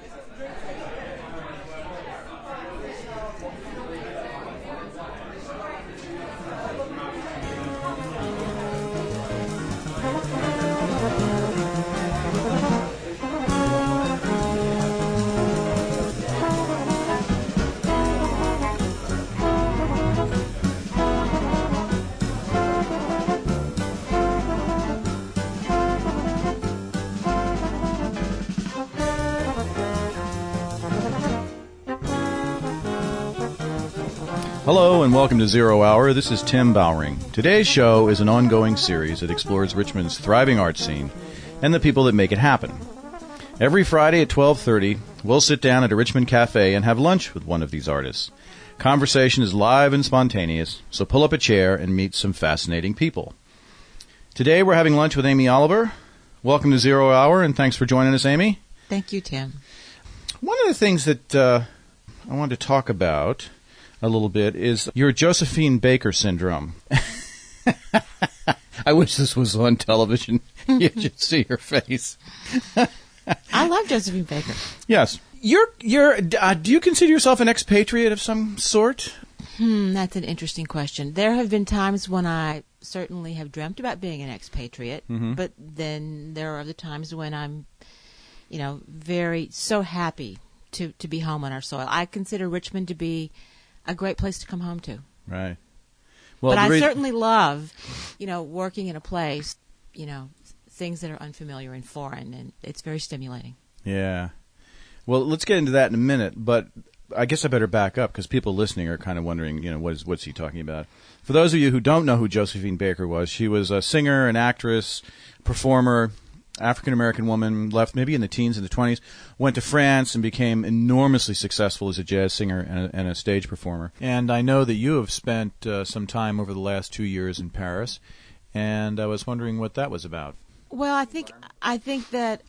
Hello and welcome to Zero Hour. This is Tim Bowring. Today's show is an ongoing series that explores Richmond's thriving art scene and the people that make it happen. Every Friday at 12:30, we'll sit down at a Richmond cafe and have lunch with one of these artists. Conversation is live and spontaneous, so pull up a chair and meet some fascinating people. Today we're having lunch with Amy Oliver. Welcome to Zero Hour, and thanks for joining us, Amy. Thank you, Tim. One of the things that I wanted to talk about a little bit is your Josephine Baker syndrome. I wish this was on television. You should see her face. I love Josephine Baker. Yes. Do you consider yourself an expatriate of some sort? That's an interesting question. There have been times when I certainly have dreamt about being an expatriate, but then there are other times when I'm, so happy to be home on our soil. I consider Richmond to be a great place to come home to. Right. Well, but I certainly love, working in a place, things that are unfamiliar and foreign, and it's very stimulating. Yeah. Well, let's get into that in a minute, but I guess I better back up because people listening are kind of wondering, what's he talking about? For those of you who don't know who Josephine Baker was, she was a singer, an actress, performer, African-American woman, left maybe in the teens, in the 20s, went to France and became enormously successful as a jazz singer and a stage performer. And I know that you have spent some time over the last 2 years in Paris, and I was wondering what that was about. Well, I think that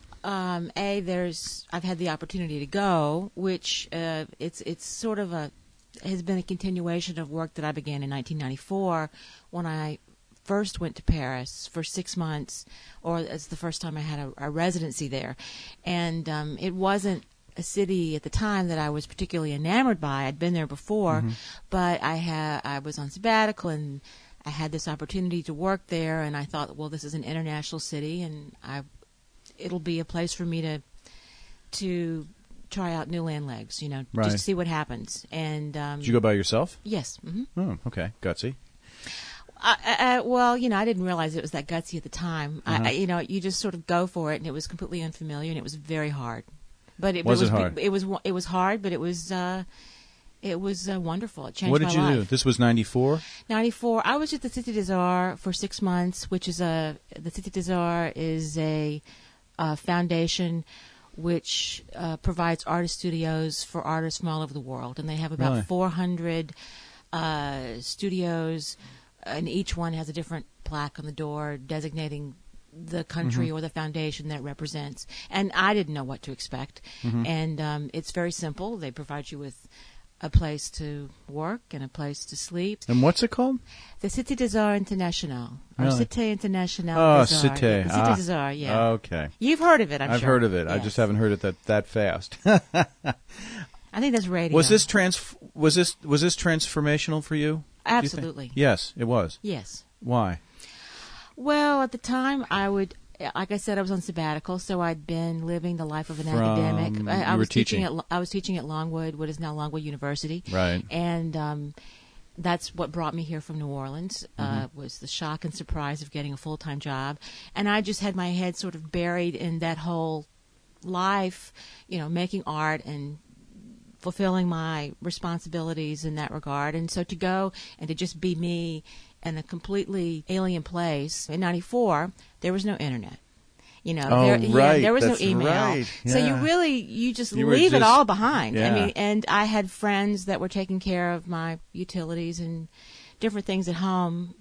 I've had the opportunity to go, which it's sort of has been a continuation of work that I began in 1994 when I first went to Paris for 6 months, or it's the first time I had a residency there. And it wasn't a city at the time that I was particularly enamored by. I'd been there before, but I was on sabbatical, and I had this opportunity to work there, and I thought, well, this is an international city, and it'll be a place for me to try out new land legs, Right. just to see what happens. And Did you go by yourself? Yes. Mm-hmm. Oh, okay. Gutsy. Well, I didn't realize it was that gutsy at the time. You just sort of go for it, and it was completely unfamiliar, and it was very hard. But it was hard? It was hard, but it was wonderful. It changed my life. What did you do? This was 94? 94. I was at the Cité des Arts for 6 months, which is the Cité des Arts is a foundation which provides artist studios for artists from all over the world, and they have about 400 studios. And each one has a different plaque on the door designating the country or the foundation that represents. And I didn't know what to expect. And it's very simple. They provide you with a place to work and a place to sleep. And what's it called? The Cité des Arts International. Or Really? Cité Internationale des Arts. Cité. The Cité des Arts, yeah. Okay. You've heard of it, I'm sure. I've heard of it. Yes. I just haven't heard it that fast. I think that's radio. Was this transformational for you? Absolutely. Yes, it was. Yes. Why? Well, at the time, like I said, I was on sabbatical, so I'd been living the life of an academic. I was teaching at Longwood, what is now Longwood University. Right. And that's what brought me here from New Orleans, was the shock and surprise of getting a full-time job. And I just had my head sort of buried in that whole life, making art and fulfilling my responsibilities in that regard. And so to go and to just be me in a completely alien place. In 94, there was no internet. There was no email. Right. Yeah. So you just leave it all behind. Yeah. And I had friends that were taking care of my utilities and different things at home.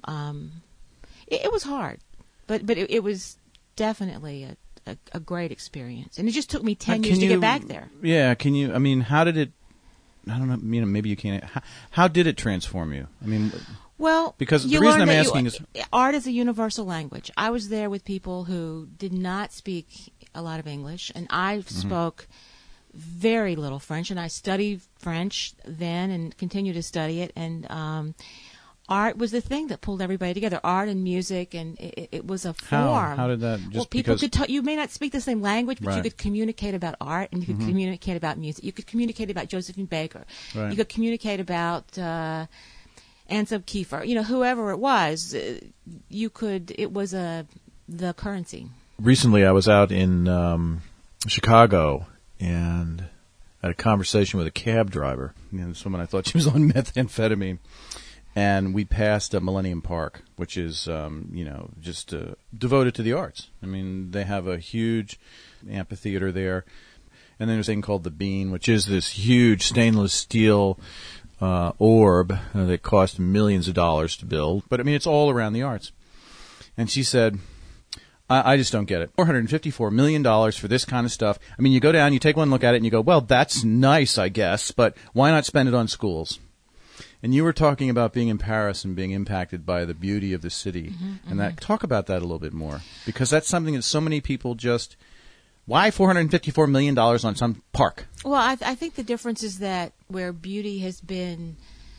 It was hard, but it was definitely a great experience. And it just took me 10 years to get back there. Yeah. Can you, how did it, I don't know, maybe you can't, how did it transform you? Well, because the reason I'm asking is art is a universal language. I was there with people who did not speak a lot of English, and I spoke very little French, and I studied French then and continue to study it. And art was the thing that pulled everybody together. Art and music, and it was a form. How did that? Just well, people because could you may not speak the same language, but you Right. could communicate about art, and you could communicate about music. You could communicate about Josephine Baker. Right. You could communicate about Ansel Kiefer. Whoever it was, you could. It was the currency. Recently, I was out in Chicago and had a conversation with a cab driver. This woman, I thought she was on methamphetamine. And we passed Millennium Park, which is, just devoted to the arts. I mean, they have a huge amphitheater there. And then there's a thing called the Bean, which is this huge stainless steel orb that cost millions of dollars to build. But, I mean, it's all around the arts. And she said, I just don't get it. $454 million for this kind of stuff. I mean, you go down, you take one look at it, and you go, well, that's nice, I guess, but why not spend it on schools? And you were talking about being in Paris and being impacted by the beauty of the city. And that talk about that a little bit more. Because that's something that so many people just, why $454 million on some park? Well, I think the difference is that where beauty has been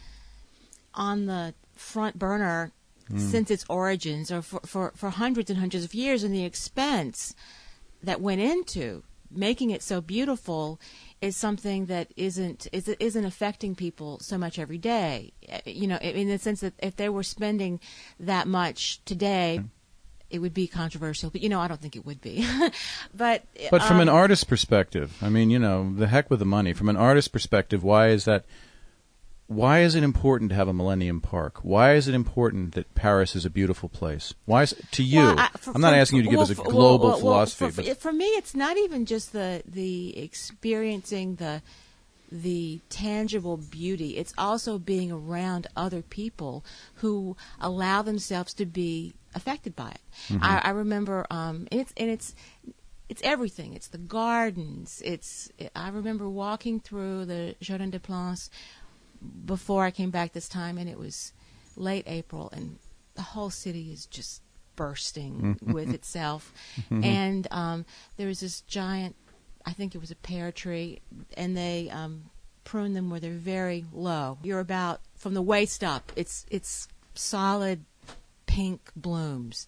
on the front burner since its origins, or for hundreds and hundreds of years, and the expense that went into making it so beautiful is something that isn't affecting people so much every day. In the sense that if they were spending that much today, it would be controversial. But I don't think it would be. But from an artist's perspective, I mean, the heck with the money. From an artist's perspective, why is that? Why is it important to have a Millennium Park? Why is it important that Paris is a beautiful place? Why is to you? Well, I'm not asking you to give us a global philosophy, but for me, it's not even just the experiencing the tangible beauty. It's also being around other people who allow themselves to be affected by it. I remember, and it's everything. It's the gardens. I remember walking through the Jardin des Plantes before I came back this time, and it was late April, and the whole city is just bursting with itself. And there was this giant, I think it was a pear tree, and they prune them where they're very low. You're about, from the waist up, it's solid pink blooms.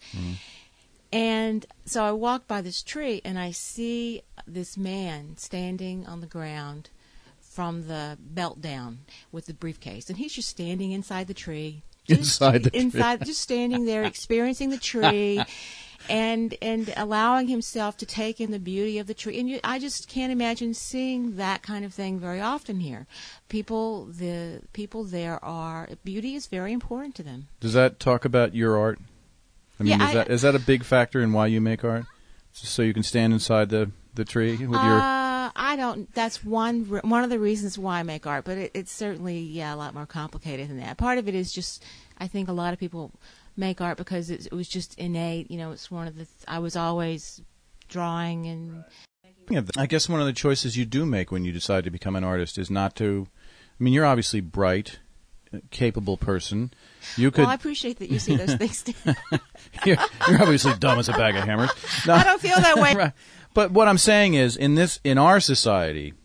And so I walk by this tree, and I see this man standing on the ground from the belt down with the briefcase, and he's just standing inside the tree, just standing there, experiencing the tree, and allowing himself to take in the beauty of the tree. And I just can't imagine seeing that kind of thing very often here. The people there are, beauty is very important to them. Does that talk about your art? I mean, is that a big factor in why you make art? Just so you can stand inside the tree with your. I don't. That's one of the reasons why I make art, but it's certainly a lot more complicated than that. Part of it is just, I think a lot of people make art because it was just innate. It's one of the. I was always drawing and. I guess one of the choices you do make when you decide to become an artist is not to. I mean, you're obviously bright, capable person. You could. Well, I appreciate that you see those things too. you're obviously dumb as a bag of hammers. No. I don't feel that way. Right. But what I'm saying is, in our society,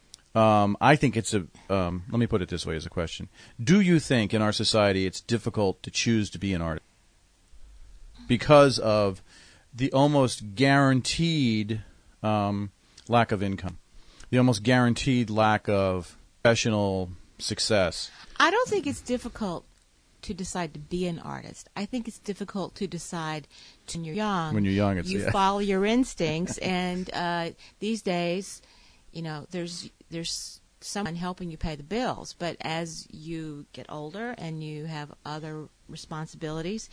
I think it's a. Let me put it this way as a question: do you think in our society it's difficult to choose to be an artist because of the almost guaranteed lack of income, the almost guaranteed lack of professional success? I don't think it's difficult to decide to be an artist. I think it's difficult to decide when you're young. When you're young, you follow your instincts, and these days, there's someone helping you pay the bills. But as you get older and you have other responsibilities,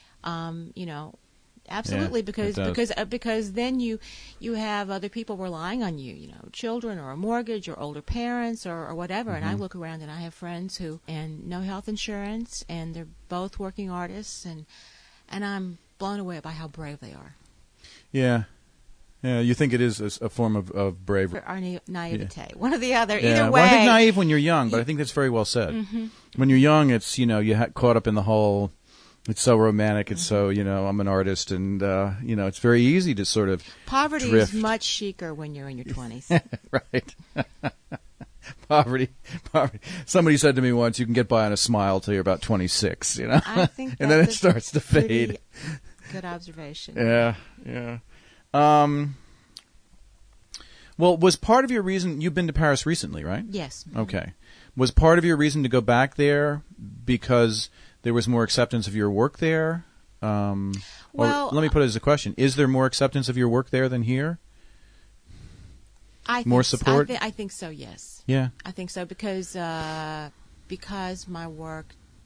absolutely, because then you have other people relying on you, children or a mortgage or older parents or whatever. And I look around and I have friends who and no health insurance, and they're both working artists, and I'm blown away by how brave they are. Yeah. Yeah, you think it is a form of bravery. Or naivete. One or the other. Yeah. Either way. Well, I think naive when you're young, but I think that's very well said. When you're young, it's, you caught up in the whole It's so romantic. It's so, I'm an artist, and, it's very easy to sort of Poverty drift. is much chicer when you're in your 20s. Right. Poverty. Somebody said to me once, you can get by on a smile till you're about 26, I think and then it that's starts to pretty fade. good observation. Yeah. Well, was part of your reason, you've been to Paris recently, right? Yes. Okay. Was part of your reason to go back there because there was more acceptance of your work there? Or let me put it as a question. Is there more acceptance of your work there than here? More support? I think so, yes. Yeah. I think so because my work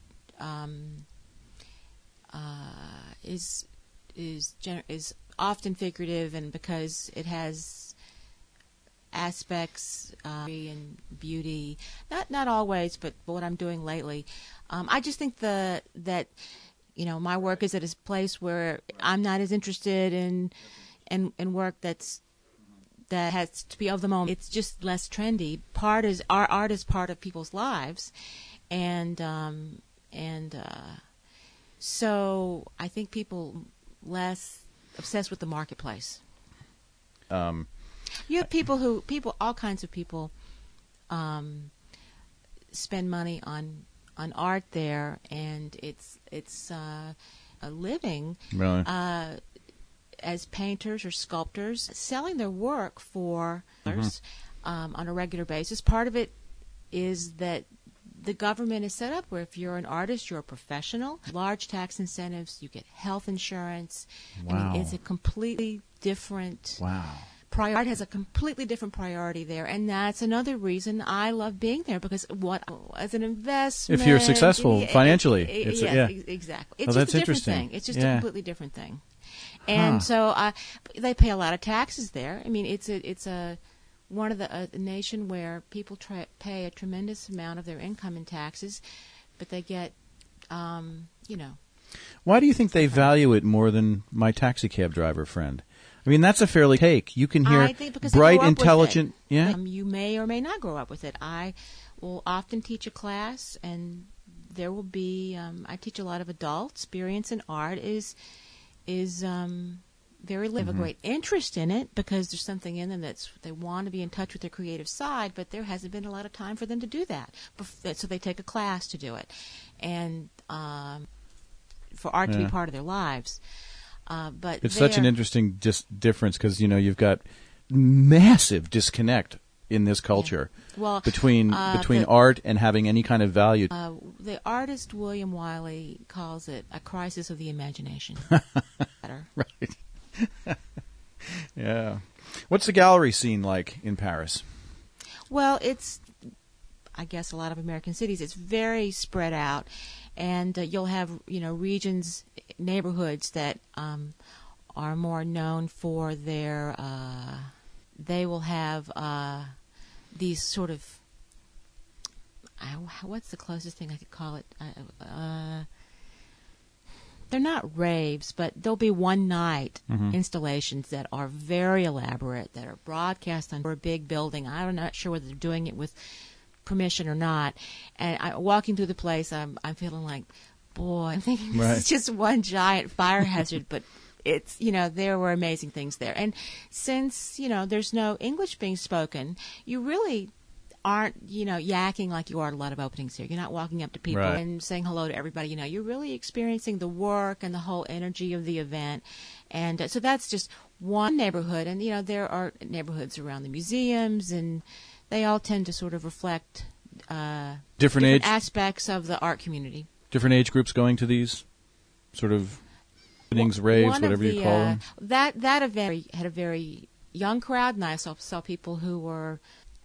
is often figurative, and because it has aspects and beauty, not always, but what I'm doing lately, I just think that my work is at a place where I'm not as interested in work that has to be of the moment. It's just less trendy. Our art is part of people's lives, and so I think people less obsessed with the marketplace. You have all kinds of people spend money on art there, and it's a living. Really? As painters or sculptors, selling their work for others on a regular basis. Part of it is that the government is set up where if you're an artist, you're a professional. Large tax incentives, you get health insurance. Wow. I mean, it's a completely different... Wow. Art has a completely different priority there, and that's another reason I love being there, because as an investment, if you're successful financially, exactly. It's just a different thing. It's just a completely different thing, and so they pay a lot of taxes there. I mean, it's a nation where people pay a tremendous amount of their income in taxes, but they get, Why do you think they value it more than my taxi cab driver friend? I mean, that's a fairly take. You can hear I think because bright, they grow up intelligent. With it. Yeah. You may or may not grow up with it. I will often teach a class, and there will be. I teach a lot of adult experience in art is very live a great interest in it because there's something in them they want to be in touch with their creative side, but there hasn't been a lot of time for them to do that. So they take a class to do it, and for art to be part of their lives. But it's such an interesting difference because you've got massive disconnect in this culture between art and having any kind of value. The artist William Wiley calls it a crisis of the imagination. Right. Yeah. What's the gallery scene like in Paris? Well, it's, I guess, a lot of American cities. It's very spread out. And you'll have, regions, neighborhoods that are more known for their. They will have these sort of. What's the closest thing I could call it? They're not raves, but there'll be one-night installations that are very elaborate, that are broadcast on a big building. I'm not sure whether they're doing it with permission or not, and walking through the place, I'm feeling like, boy, I'm thinking this is just one giant fire hazard, but it's, there were amazing things there. And since, there's no English being spoken, you really aren't, yakking like you are at a lot of openings here. You're not walking up to people and saying hello to everybody. You're really experiencing the work and the whole energy of the event. And so that's just one neighborhood. And, there are neighborhoods around the museums, and they all tend to sort of reflect different aspects of the art community. Different age groups going to these sort of evenings, raves, whatever you call them? That event had a very young crowd, and I saw people who were...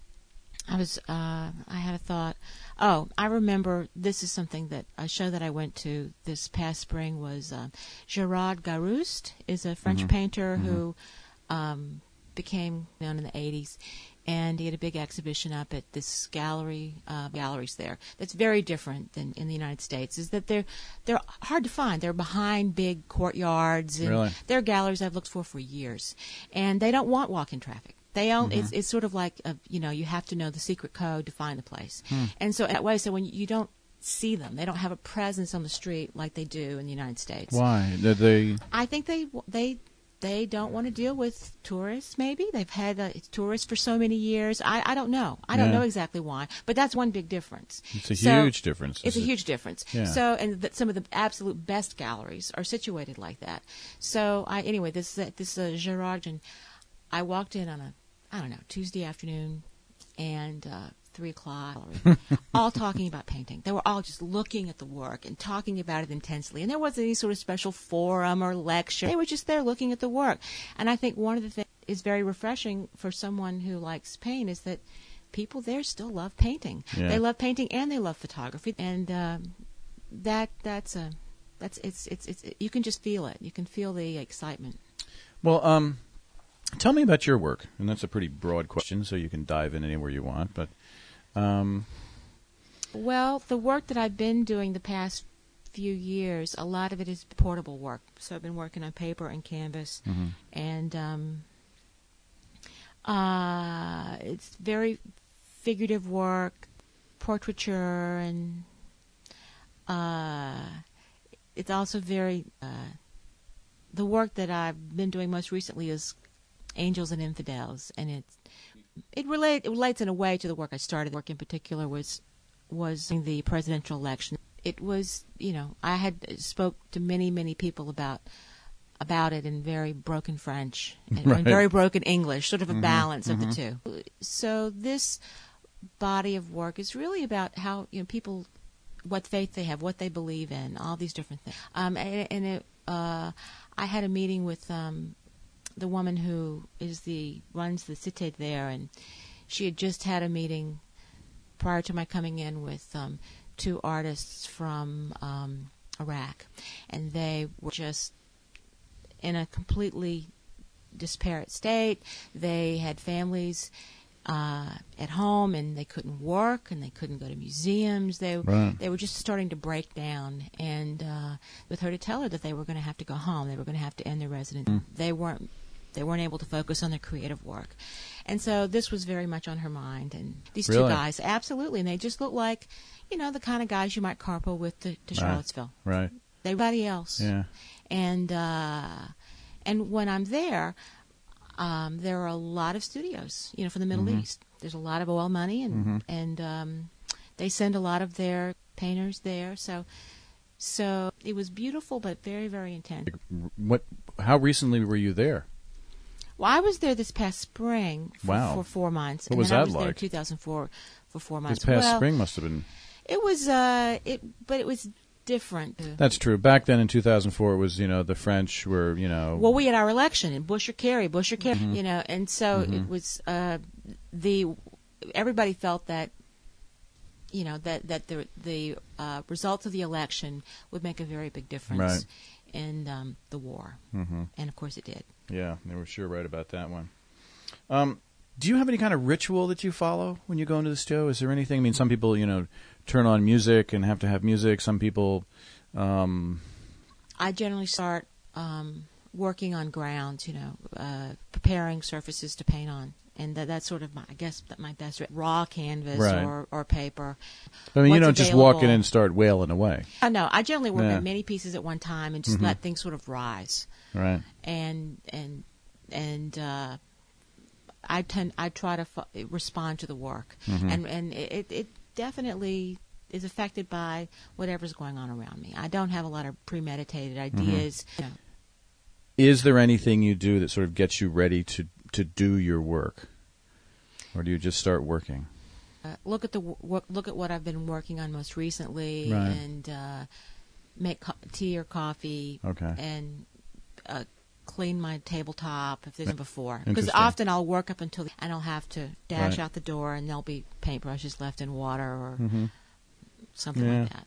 I had a thought. Oh, I remember this is something that a show that I went to this past spring was Gérard Garouste is a French painter who became known in the 80s, and he had a big exhibition up at this galleries there. That's very different than in the United States. Is that they're hard to find. They're behind big courtyards, and they're galleries I've looked for years, and they don't want walk-in traffic. They own, it's sort of like you have to know the secret code to find the place, and so that way, so when you don't see them. They don't have a presence on the street like they do in the United States. Why? They I think they don't want to deal with tourists. Maybe they've had tourists for so many years. I don't know. I don't know exactly why, but that's one big difference. It's a huge difference. It's a huge difference. Yeah. So, and some of the absolute best galleries are situated like that. So, anyway, this Gerard, and I walked in on Tuesday afternoon, and 3 o'clock, all talking about painting. They were all just looking at the work and talking about it intensely. And there wasn't any sort of special forum or lecture. They were just there looking at the work. And I think one of the things is very refreshing for someone who likes paint is that people there still love painting. Yeah. They love painting and they love photography. And you can just feel it. You can feel the excitement. Well, tell me about your work. And that's a pretty broad question, so you can dive in anywhere you want. But well, the work that I've been doing the past few years, a lot of it is portable work. So I've been working on paper and canvas, and it's very figurative work, portraiture, and it's also very. The work that I've been doing most recently is Angels and Infidels, and it relates in a way to the work I started. Work in particular was the presidential election. It was, I had spoke to many people about it in very broken French and very broken English, sort of a balance of the two. So this body of work is really about how people, what faith they have, what they believe in, all these different things. I had a meeting with the woman who runs the Cité there, and she had just had a meeting prior to my coming in with 2 artists from Iraq, and they were just in a completely disparate state. They had families at home, and they couldn't work, and they couldn't go to museums. They were just starting to break down, and with her to tell her that they were going to have to go home, they were going to have to end their residency. They weren't able to focus on their creative work, and so this was very much on her mind. And these 2 guys, absolutely, and they just look like, the kind of guys you might carpool with to Charlottesville. Right. Everybody else. Yeah. And when I'm there. There are a lot of studios, from the Middle East. There's a lot of oil money, and they send a lot of their painters there. So it was beautiful, but very, very intense. How recently were you there? Well, I was there this past spring for 4 months. What was that like? There in 2004 for 4 months. This past spring must have been. It was, but it was different. That's true. Back then in 2004, it was, the French were, Well, we had our election in Bush or Kerry, and so it was everybody felt that, that the results of the election would make a very big difference in the war, and of course it did. Yeah, they were sure right about that one. Do you have any kind of ritual that you follow when you go into the studio? Is there anything? I mean, some people, turn on music and have to have music. Some people. I generally start working on grounds, preparing surfaces to paint on, and that's sort of my best raw canvas or paper. I mean, you don't just walk in and start wailing away. No, I generally work on many pieces at one time and just let things sort of rise. Right. And I try to respond to the work, and it definitely is affected by whatever's going on around me. I don't have a lot of premeditated ideas. Is there anything you do that sort of gets you ready to do your work, or do you just start working? Look at what I've been working on most recently, right. and make tea or coffee, and clean my tabletop if there's before. Because often I'll work up until and I'll have to dash out the door, and there'll be paintbrushes left in water or something like that.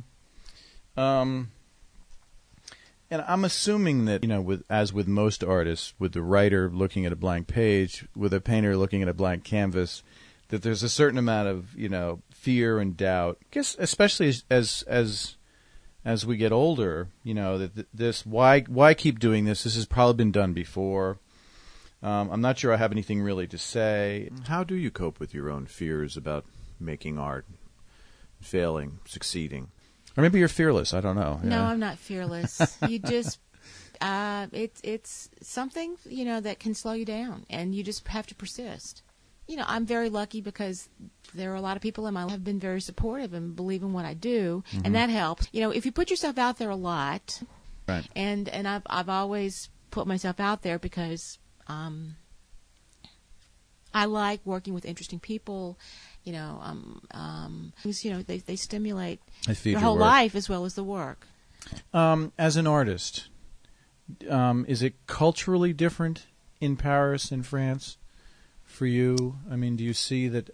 And I'm assuming that, as with most artists, with the writer looking at a blank page, with a painter looking at a blank canvas, that there's a certain amount of, fear and doubt. I guess especially as we get older, that this why keep doing this? This has probably been done before. I'm not sure I have anything really to say. How do you cope with your own fears about making art? failing, succeeding. Or maybe you're fearless. I don't know. No, Yeah. I'm not fearless. You just, it's something, that can slow you down, and you just have to persist. I'm very lucky because there are a lot of people in my life have been very supportive and believe in what I do, and that helps. If you put yourself out there a lot, Right. and I've always put myself out there because I like working with interesting people. They stimulate They feed your your whole work. life as well as the work. As an artist, is it culturally different in Paris and France for you? I mean, do you see that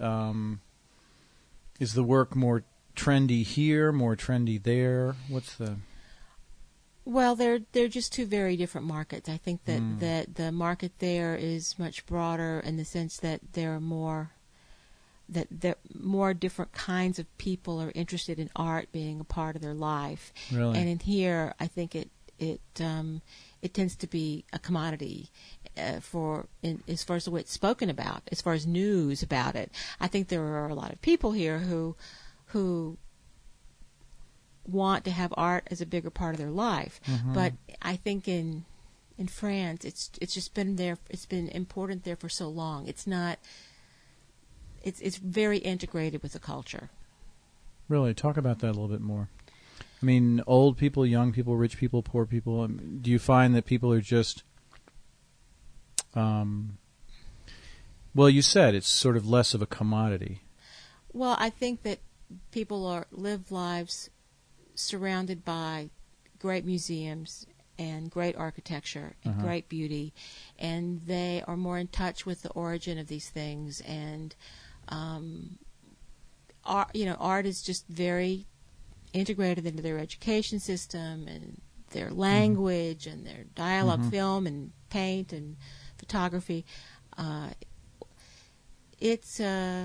is the work more trendy here, more trendy there? What's the... Well, they're just two very different markets. I think that the market there is much broader in the sense that there are more different kinds of people are interested in art being a part of their life. Really? And in here, I think it tends to be a commodity as far as the way it's spoken about, as far as news about it. I think there are a lot of people here who want to have art as a bigger part of their life. But I think in France, it's just been there. It's been important there for so long. It's not. It's very integrated with the culture. Really? Talk about that a little bit more. I mean, old people, young people, rich people, poor people. Do you find that people are just... well, you said it's sort of less of a commodity. Well, I think that people live lives surrounded by great museums and great architecture and great beauty, and they are more in touch with the origin of these things. And art is just very integrated into their education system and their language and their dialogue, film and paint and photography. It's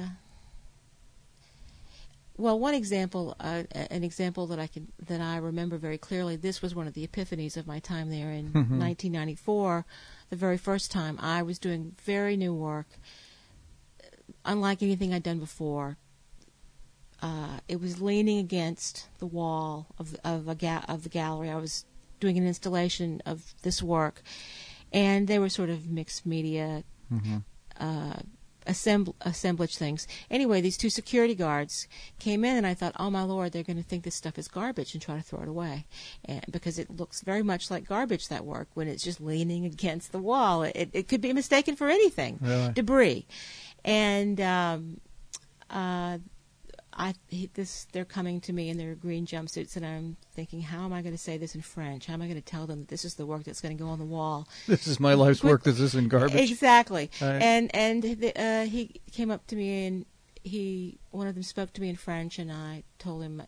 well, one example, an example that I remember very clearly. This was one of the epiphanies of my time there in 1994. The very first time I was doing very new work, unlike anything I'd done before. It was leaning against the wall of the gallery. I was doing an installation of this work, and they were sort of mixed media. Assemblage things. Anyway, these two security guards came in, and I thought, oh my Lord, they're going to think this stuff is garbage and try to throw it away, because it looks very much like garbage, that work, when it's just leaning against the wall. It could be mistaken for anything, Really? Debris. And they're coming to me in their green jumpsuits, and I'm thinking, how am I going to say this in French? How am I going to tell them that this is the work that's going to go on the wall? This is my life's work. This isn't garbage. Exactly. Right. And he came up to me, and one of them spoke to me in French, and I told him,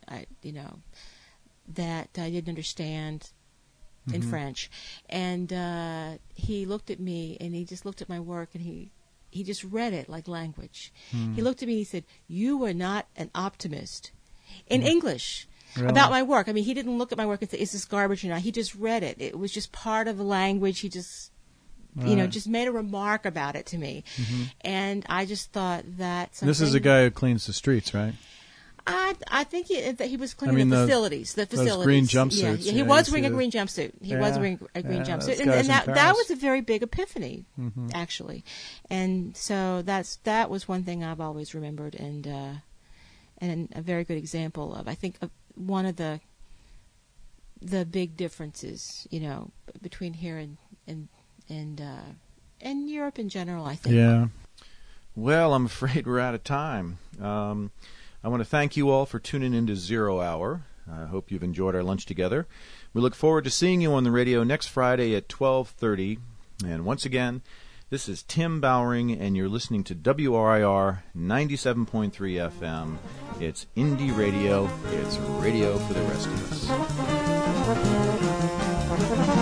that I didn't understand in French. And he looked at me, and he just looked at my work, and he just read it like language. He looked at me and he said, "You are not an optimist," in English. Really? About my work. I mean, he didn't look at my work and say, "Is this garbage or not?" He just read it. It was just part of the language. He just, just made a remark about it to me. And I just thought that something... This is a guy who cleans the streets, right? I think he was cleaning the facilities. Those green jumpsuits. Yeah, he was wearing a green jumpsuit. He was wearing a green jumpsuit, and that was a very big epiphany, actually. And so that was one thing I've always remembered, and a very good example of, I think, one of the big differences, between here and Europe in general, I think. Yeah. Well, I'm afraid we're out of time. I want to thank you all for tuning into Zero Hour. I hope you've enjoyed our lunch together. We look forward to seeing you on the radio next Friday at 12:30. And once again, this is Tim Bowering, and you're listening to WRIR 97.3 FM. It's Indie Radio. It's radio for the rest of us.